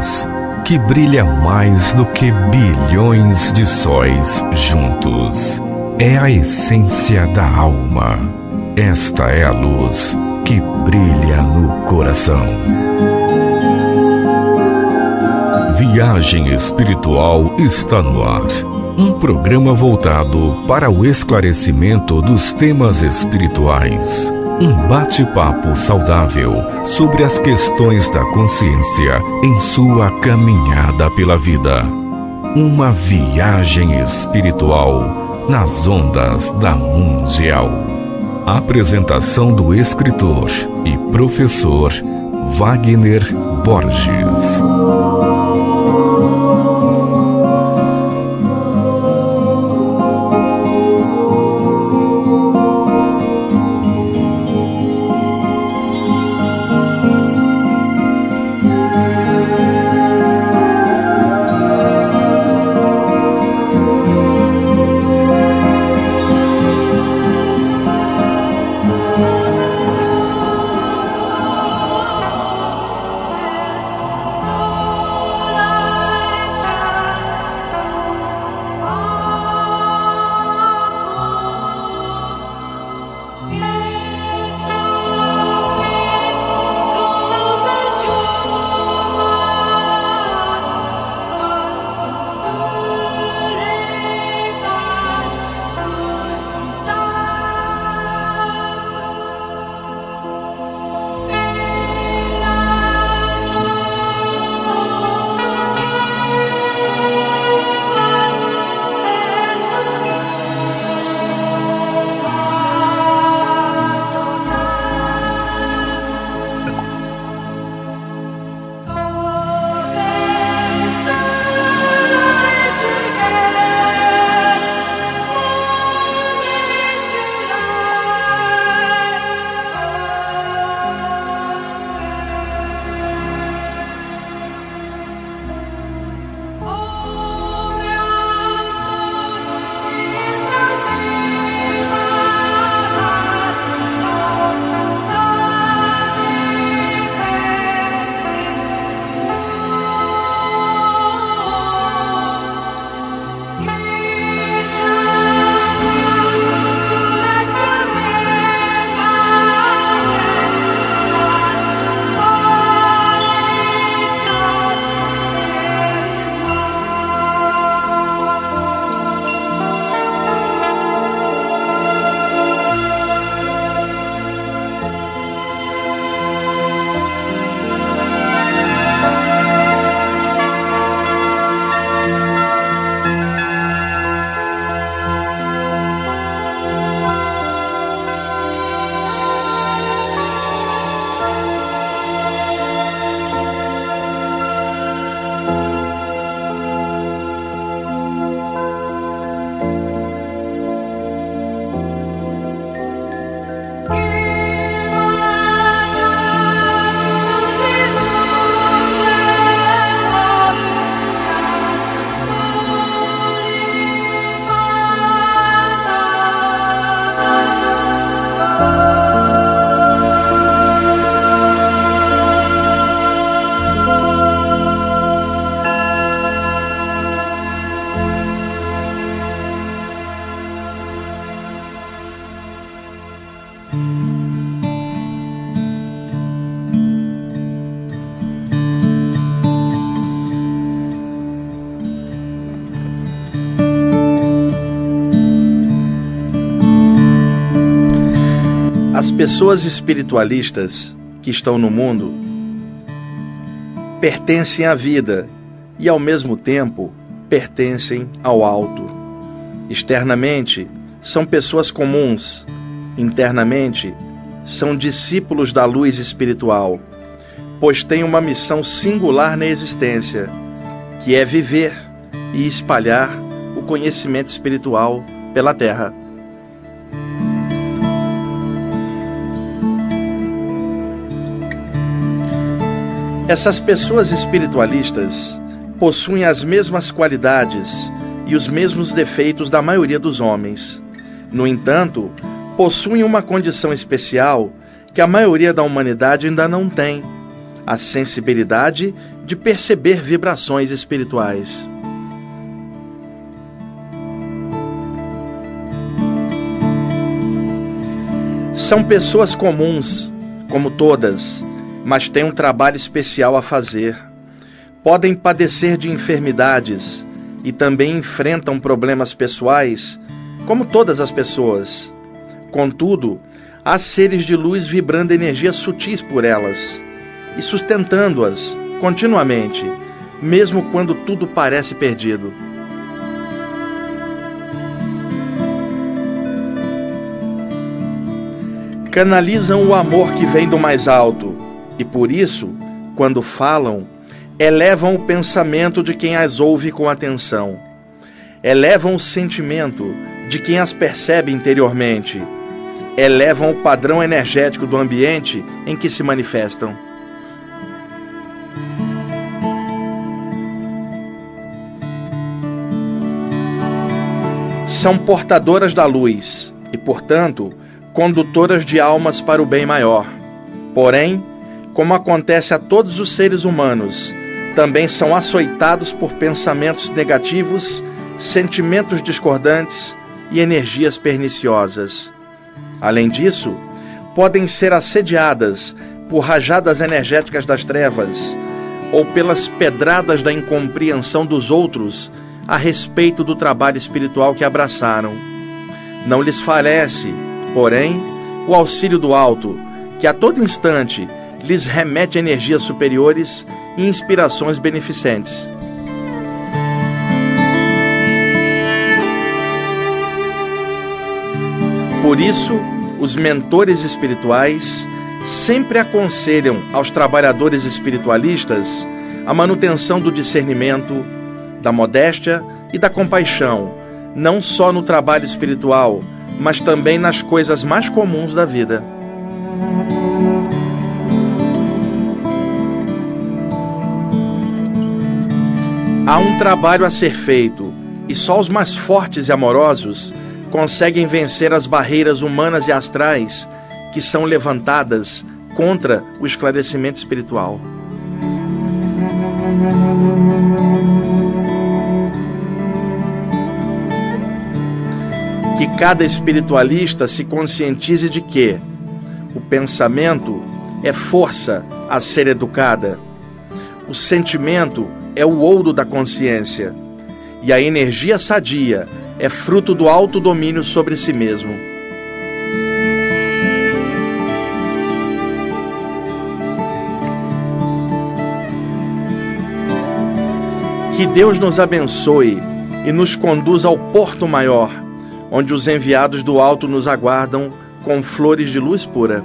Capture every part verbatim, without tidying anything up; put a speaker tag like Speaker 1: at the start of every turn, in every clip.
Speaker 1: luz que brilha mais do que bilhões de sóis juntos. É a essência da alma. Esta é a luz que brilha no coração. Viagem Espiritual está no ar. Um programa voltado para o esclarecimento dos temas espirituais. Um bate-papo saudável sobre as questões da consciência em sua caminhada pela vida. Uma viagem espiritual nas ondas da Mundial. Apresentação do escritor e professor Wagner Borges.
Speaker 2: As pessoas espiritualistas que estão no mundo pertencem à vida e, ao mesmo tempo, pertencem ao alto. Externamente, são pessoas comuns. Internamente, são discípulos da luz espiritual, pois têm uma missão singular na existência, que é viver e espalhar o conhecimento espiritual pela Terra. Essas pessoas espiritualistas possuem as mesmas qualidades e os mesmos defeitos da maioria dos homens. No entanto, possuem uma condição especial que a maioria da humanidade ainda não tem: a sensibilidade de perceber vibrações espirituais. São pessoas comuns, como todas, mas têm um trabalho especial a fazer. Podem padecer de enfermidades e também enfrentam problemas pessoais, como todas as pessoas. Contudo, há seres de luz vibrando energias sutis por elas e sustentando-as continuamente, mesmo quando tudo parece perdido. Canalizam o amor que vem do mais alto e, por isso, quando falam, elevam o pensamento de quem as ouve com atenção. Elevam o sentimento de quem as percebe interiormente. Elevam o padrão energético do ambiente em que se manifestam. São portadoras da luz e, portanto, condutoras de almas para o bem maior. Porém, como acontece a todos os seres humanos, também são açoitados por pensamentos negativos, sentimentos discordantes e energias perniciosas. Além disso, podem ser assediadas por rajadas energéticas das trevas ou pelas pedradas da incompreensão dos outros a respeito do trabalho espiritual que abraçaram. Não lhes falece, porém, o auxílio do alto, que a todo instante lhes remete energias superiores e inspirações beneficentes. Por isso, os mentores espirituais sempre aconselham aos trabalhadores espiritualistas a manutenção do discernimento, da modéstia e da compaixão, não só no trabalho espiritual, mas também nas coisas mais comuns da vida. Há um trabalho a ser feito, e só os mais fortes e amorosos conseguem vencer as barreiras humanas e astrais que são levantadas contra o esclarecimento espiritual. Que cada espiritualista se conscientize de que o pensamento é força a ser educada, o sentimento é o ouro da consciência e a energia sadia é fruto do autodomínio sobre si mesmo. Que Deus nos abençoe e nos conduza ao porto maior, onde os enviados do alto nos aguardam com flores de luz pura.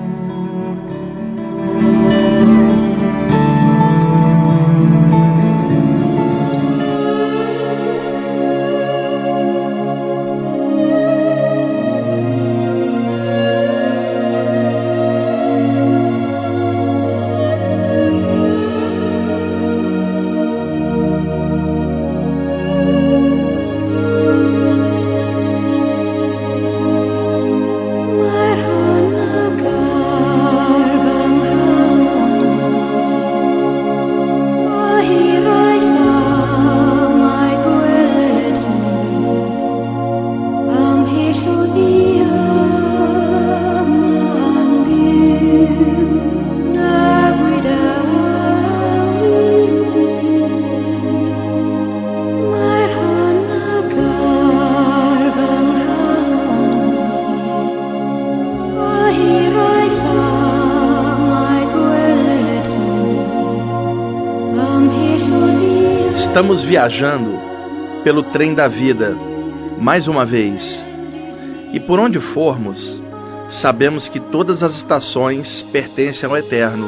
Speaker 2: Estamos viajando pelo trem da vida, mais uma vez. E por onde formos, sabemos que todas as estações pertencem ao Eterno.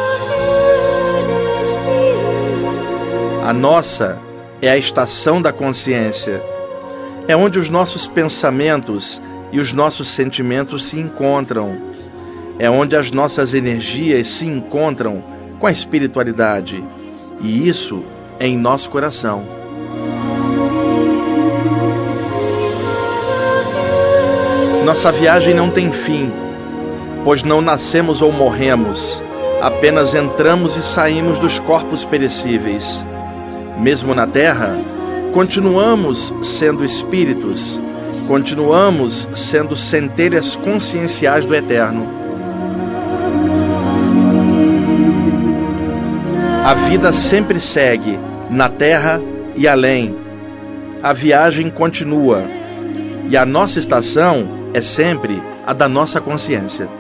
Speaker 2: A nossa é a estação da consciência. É onde os nossos pensamentos e os nossos sentimentos se encontram. É onde as nossas energias se encontram com a espiritualidade. E isso é em nosso coração. Nossa viagem não tem fim, pois não nascemos ou morremos, Apenas entramos e saímos dos corpos perecíveis. Mesmo na terra, continuamos sendo espíritos, continuamos sendo centelhas conscienciais do eterno. A vida sempre segue, na terra e além. A viagem continua, e a nossa estação é sempre a da nossa consciência.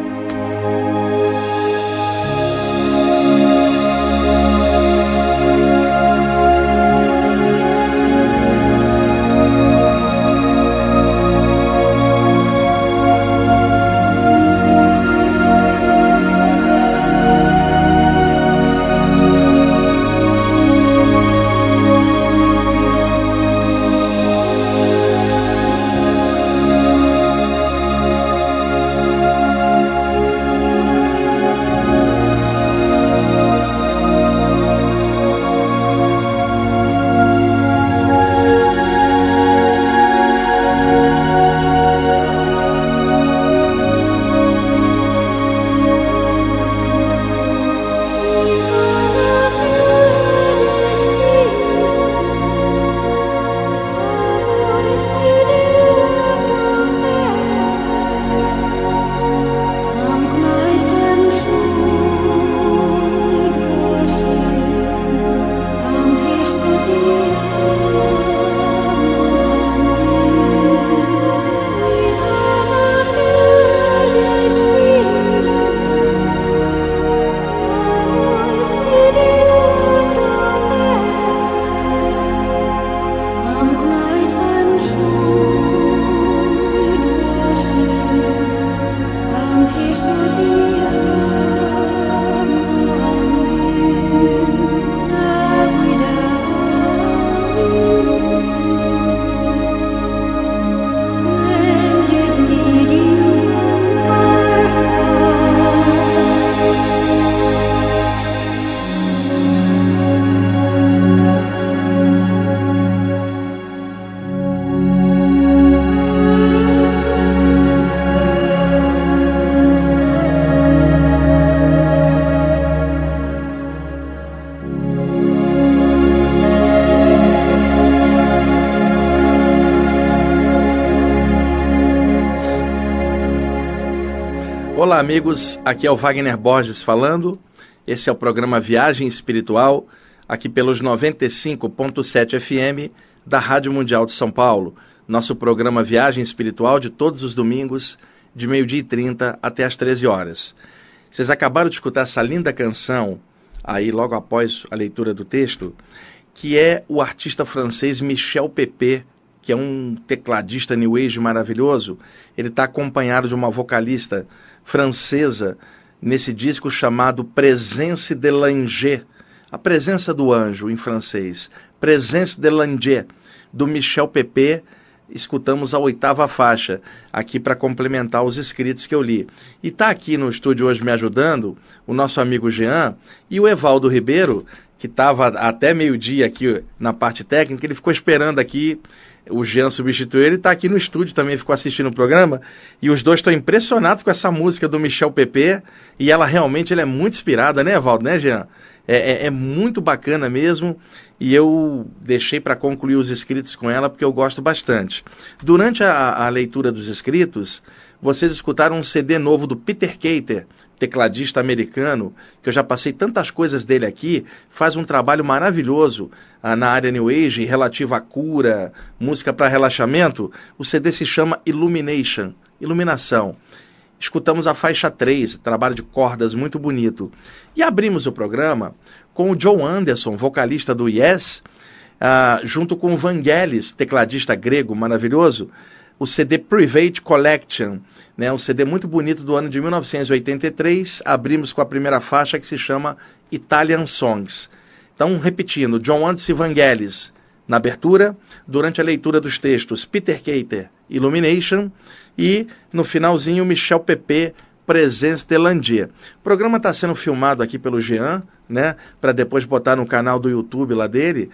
Speaker 2: Olá amigos, aqui é o Wagner Borges falando. Esse é o programa Viagem Espiritual, aqui pelos noventa e cinco ponto sete F M da Rádio Mundial de São Paulo. Nosso programa Viagem Espiritual de todos os domingos, de meio-dia e trinta até às treze horas. Vocês acabaram de escutar essa linda canção, aí logo após a leitura do texto, que é o artista francês Michel Pépé, que é um tecladista New Age maravilhoso. Ele está acompanhado de uma vocalista francesa nesse disco chamado Présence de l'Ange, a presença do anjo em francês, Présence de l'Ange, do Michel Pépé. Escutamos a oitava faixa, aqui para complementar os escritos que eu li. E está aqui no estúdio hoje me ajudando o nosso amigo Jean e o Evaldo Ribeiro, que estava até meio-dia aqui na parte técnica. Ele ficou esperando aqui, o Jean substituiu ele, está aqui no estúdio também, ficou assistindo o programa, e os dois estão impressionados com essa música do Michel Pépé, e ela realmente ela é muito inspirada, né, Evaldo, né, Jean? É, é, é muito bacana mesmo, e eu deixei para concluir os escritos com ela, porque eu gosto bastante. Durante a, a leitura dos escritos, vocês escutaram um C D novo do Peter Keiter, tecladista americano, que eu já passei tantas coisas dele aqui, faz um trabalho maravilhoso ah, na área New Age, relativa à cura, música para relaxamento. O C D se chama Illumination, Iluminação. Escutamos a faixa três, trabalho de cordas muito bonito. E abrimos o programa com o Joe Anderson, vocalista do Yes, ah, junto com o Vangelis, tecladista grego maravilhoso, o C D Private Collection, né, um C D muito bonito do ano de mil novecentos e oitenta e três, abrimos com a primeira faixa que se chama Italian Songs. Então, repetindo, John Anderson e Vangelis na abertura, durante a leitura dos textos, Peter Keiter, Illumination, e no finalzinho, Michel Pépé, Présence de l'Ange. O programa está sendo filmado aqui pelo Jean, né, para depois botar no canal do YouTube lá dele,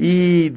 Speaker 2: e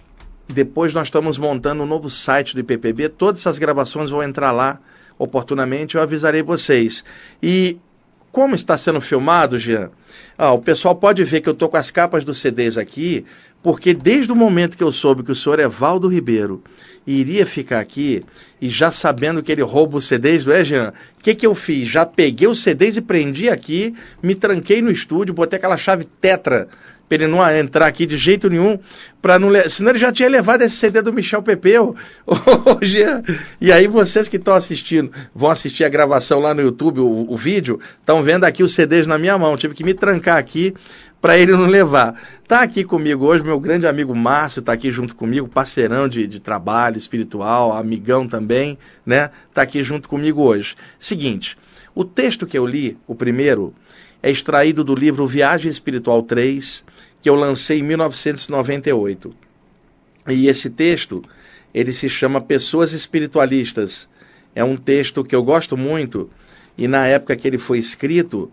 Speaker 2: depois nós estamos montando um novo site do I P P B, todas essas gravações vão entrar lá oportunamente, eu avisarei vocês. E Como está sendo filmado, Jean? Ah, o pessoal pode ver que eu estou com as capas dos C Ds aqui, porque desde o momento que eu soube que o senhor Evaldo Ribeiro iria ficar aqui, e já sabendo que ele rouba os C Ds, não é, Jean? O que, que eu fiz? Já peguei os C Ds e prendi aqui, me tranquei no estúdio, botei aquela chave tetra para ele não entrar aqui de jeito nenhum, para não le... senão ele já tinha levado esse C D do Michel Pepeu. Ô, Jean. E aí vocês que estão assistindo, vão assistir a gravação lá no YouTube, o, o vídeo, estão vendo aqui os C Ds na minha mão, tive que me trancar aqui para ele não levar. Tá aqui comigo hoje meu grande amigo Márcio, tá aqui junto comigo, parceirão de, de trabalho espiritual, amigão também, né? Tá aqui junto comigo hoje. Seguinte, o texto que eu li, o primeiro, é extraído do livro Viagem Espiritual três, que eu lancei em mil novecentos e noventa e oito. E esse texto, ele se chama Pessoas Espiritualistas. É um texto que eu gosto muito, e na época que ele foi escrito,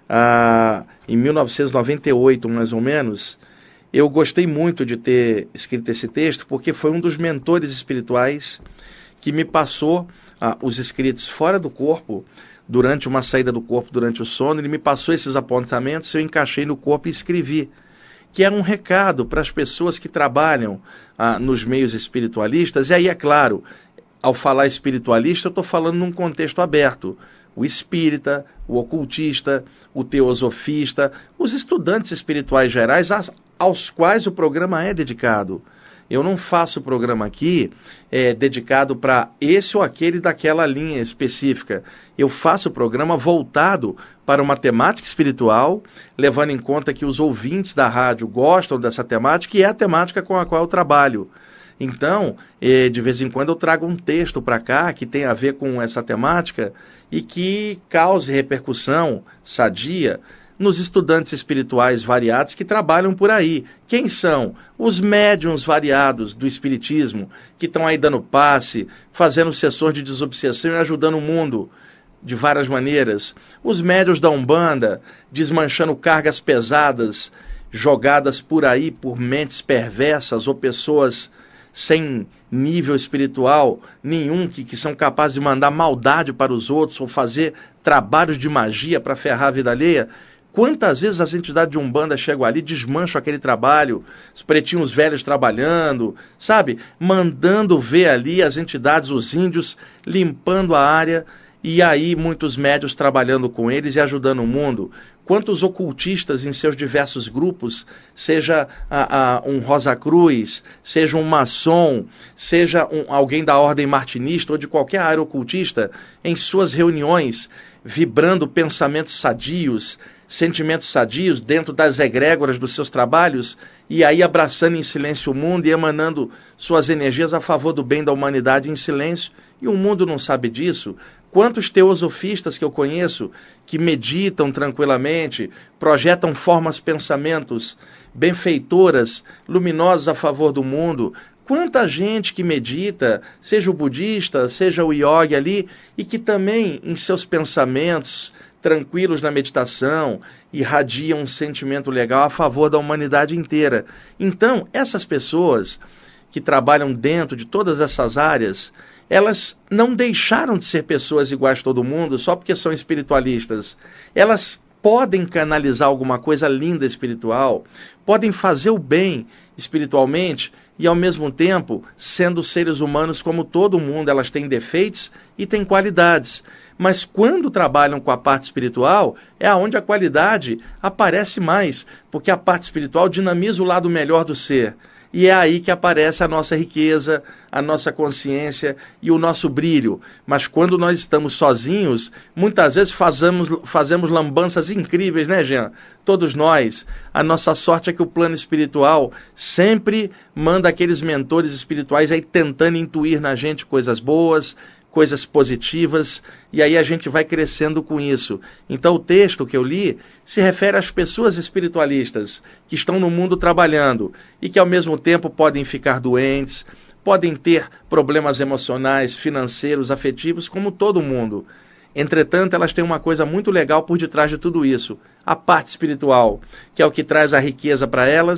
Speaker 2: ah, em mil novecentos e noventa e oito, mais ou menos, eu gostei muito de ter escrito esse texto, porque foi um dos mentores espirituais que me passou ah, os escritos fora do corpo, durante uma saída do corpo, durante o sono. Ele me passou esses apontamentos, eu encaixei no corpo e escrevi, que é um recado para as pessoas que trabalham ah, nos meios espiritualistas. E aí, é claro, ao falar espiritualista, eu estou falando num contexto aberto. O espírita, o ocultista, o teosofista, os estudantes espirituais gerais, aos quais o programa é dedicado. Eu não faço o programa aqui é, dedicado para esse ou aquele daquela linha específica. Eu faço o programa voltado para uma temática espiritual, levando em conta que os ouvintes da rádio gostam dessa temática e é a temática com a qual eu trabalho. Então, eh, de vez em quando eu trago um texto para cá que tem a ver com essa temática e que cause repercussão sadia nos estudantes espirituais variados que trabalham por aí. Quem são? Os médiuns variados do espiritismo, que estão aí dando passe, fazendo sessões de desobsessão e ajudando o mundo de várias maneiras. Os médiuns da Umbanda, desmanchando cargas pesadas, jogadas por aí por mentes perversas ou pessoas sem nível espiritual nenhum, que, que são capazes de mandar maldade para os outros ou fazer trabalhos de magia para ferrar a vida alheia. Quantas vezes as entidades de Umbanda chegam ali, desmancham aquele trabalho, os pretinhos velhos trabalhando, sabe? Mandando ver ali as entidades, os índios, limpando a área, e aí muitos médios trabalhando com eles e ajudando o mundo. Quantos ocultistas em seus diversos grupos, seja a, a, um Rosa Cruz, seja um maçom, seja um, alguém da ordem martinista ou de qualquer área ocultista, em suas reuniões, vibrando pensamentos sadios, sentimentos sadios dentro das egrégoras dos seus trabalhos, e aí abraçando em silêncio o mundo e emanando suas energias a favor do bem da humanidade em silêncio, e o mundo não sabe disso. Quantos teosofistas que eu conheço que meditam tranquilamente, projetam formas, pensamentos benfeitoras, luminosos a favor do mundo. Quanta gente que medita, seja o budista, seja o yogi ali, e que também em seus pensamentos tranquilos na meditação, irradiam um sentimento legal a favor da humanidade inteira. Então, essas pessoas que trabalham dentro de todas essas áreas, elas não deixaram de ser pessoas iguais a todo mundo só porque são espiritualistas. Elas podem canalizar alguma coisa linda espiritual, podem fazer o bem espiritualmente e, ao mesmo tempo, sendo seres humanos como todo mundo, elas têm defeitos e têm qualidades. Mas quando trabalham com a parte espiritual, é onde a qualidade aparece mais, porque a parte espiritual dinamiza o lado melhor do ser. E é aí que aparece a nossa riqueza, a nossa consciência e o nosso brilho. Mas quando nós estamos sozinhos, muitas vezes fazemos, fazemos lambanças incríveis, né, Jean? Todos nós. A nossa sorte é que o plano espiritual sempre manda aqueles mentores espirituais aí tentando intuir na gente coisas boas, coisas positivas, e aí a gente vai crescendo com isso. Então o texto que eu li se refere às pessoas espiritualistas que estão no mundo trabalhando e que ao mesmo tempo podem ficar doentes, podem ter problemas emocionais, financeiros, afetivos, como todo mundo. Entretanto, elas têm uma coisa muito legal por detrás de tudo isso, a parte espiritual, que é o que traz a riqueza para elas,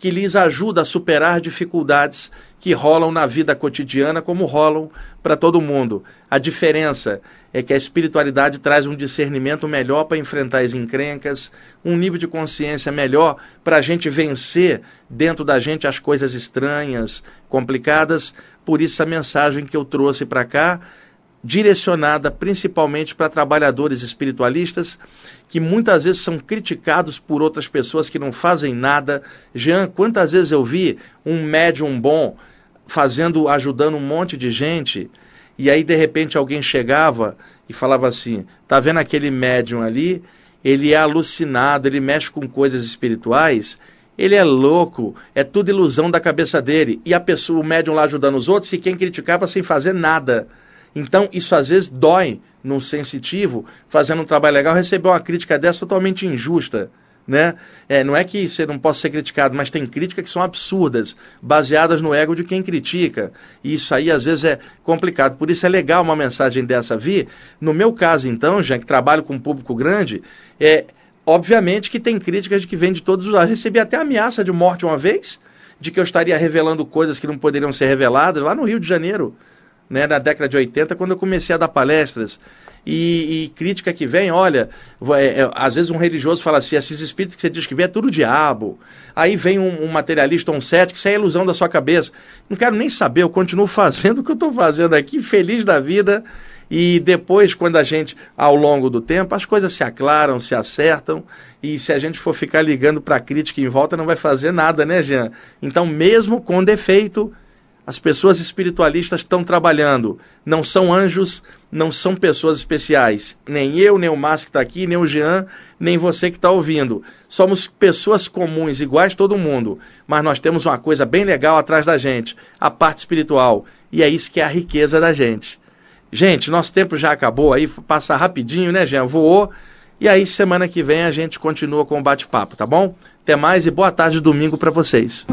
Speaker 2: que lhes ajuda a superar dificuldades que rolam na vida cotidiana, como rolam para todo mundo. A diferença é que a espiritualidade traz um discernimento melhor para enfrentar as encrencas, um nível de consciência melhor para a gente vencer dentro da gente as coisas estranhas, complicadas. Por isso a mensagem que eu trouxe para cá, direcionada principalmente para trabalhadores espiritualistas que muitas vezes são criticados por outras pessoas que não fazem nada. Jean, quantas vezes eu vi um médium bom fazendo, ajudando um monte de gente, e aí de repente alguém chegava e falava assim, tá vendo aquele médium ali? Ele é alucinado, ele mexe com coisas espirituais, ele é louco, é tudo ilusão da cabeça dele. E a pessoa, o médium lá ajudando os outros, e quem criticava sem fazer nada. Então, isso às vezes dói num sensitivo, fazendo um trabalho legal, receber uma crítica dessa totalmente injusta, né? É, não é que você não possa ser criticado, mas tem críticas que são absurdas, baseadas no ego de quem critica. E isso aí, às vezes, é complicado. Por isso é legal uma mensagem dessa vir. No meu caso, então, já que trabalho com um público grande, é obviamente que tem críticas de que vêm de todos os lados. Recebi até ameaça de morte uma vez, de que eu estaria revelando coisas que não poderiam ser reveladas, lá no Rio de Janeiro, né, na década de oitenta, quando eu comecei a dar palestras. E, e crítica que vem, olha, é, é, às vezes um religioso fala assim, esses espíritos que você diz que vem é tudo diabo. Aí vem um, um materialista, um cético, isso é ilusão da sua cabeça. Não quero nem saber, eu continuo fazendo o que eu estou fazendo aqui, feliz da vida. E depois, quando a gente, ao longo do tempo, as coisas se aclaram, se acertam, e se a gente for ficar ligando para a crítica em volta, não vai fazer nada, né, Jean? Então, mesmo com defeito, as pessoas espiritualistas estão trabalhando. Não são anjos, não são pessoas especiais. Nem eu, nem o Márcio que está aqui, nem o Jean, nem você que está ouvindo. Somos pessoas comuns, iguais todo mundo. Mas nós temos uma coisa bem legal atrás da gente, a parte espiritual. E é isso que é a riqueza da gente. Gente, nosso tempo já acabou aí, passa rapidinho, né, Jean? Voou. E aí, semana que vem, a gente continua com o bate-papo, tá bom? Até mais e boa tarde de domingo para vocês.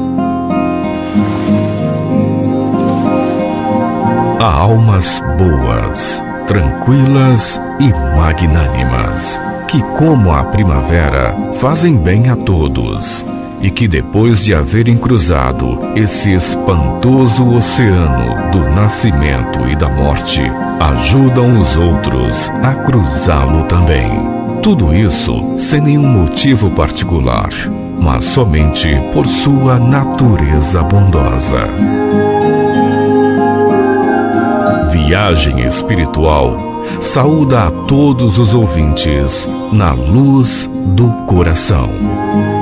Speaker 1: Há almas boas, tranquilas e magnânimas, que como a primavera fazem bem a todos, e que depois de haverem cruzado esse espantoso oceano do nascimento e da morte, ajudam os outros a cruzá-lo também. Tudo isso sem nenhum motivo particular, mas somente por sua natureza bondosa. Viagem Espiritual saúda a todos os ouvintes na luz do coração.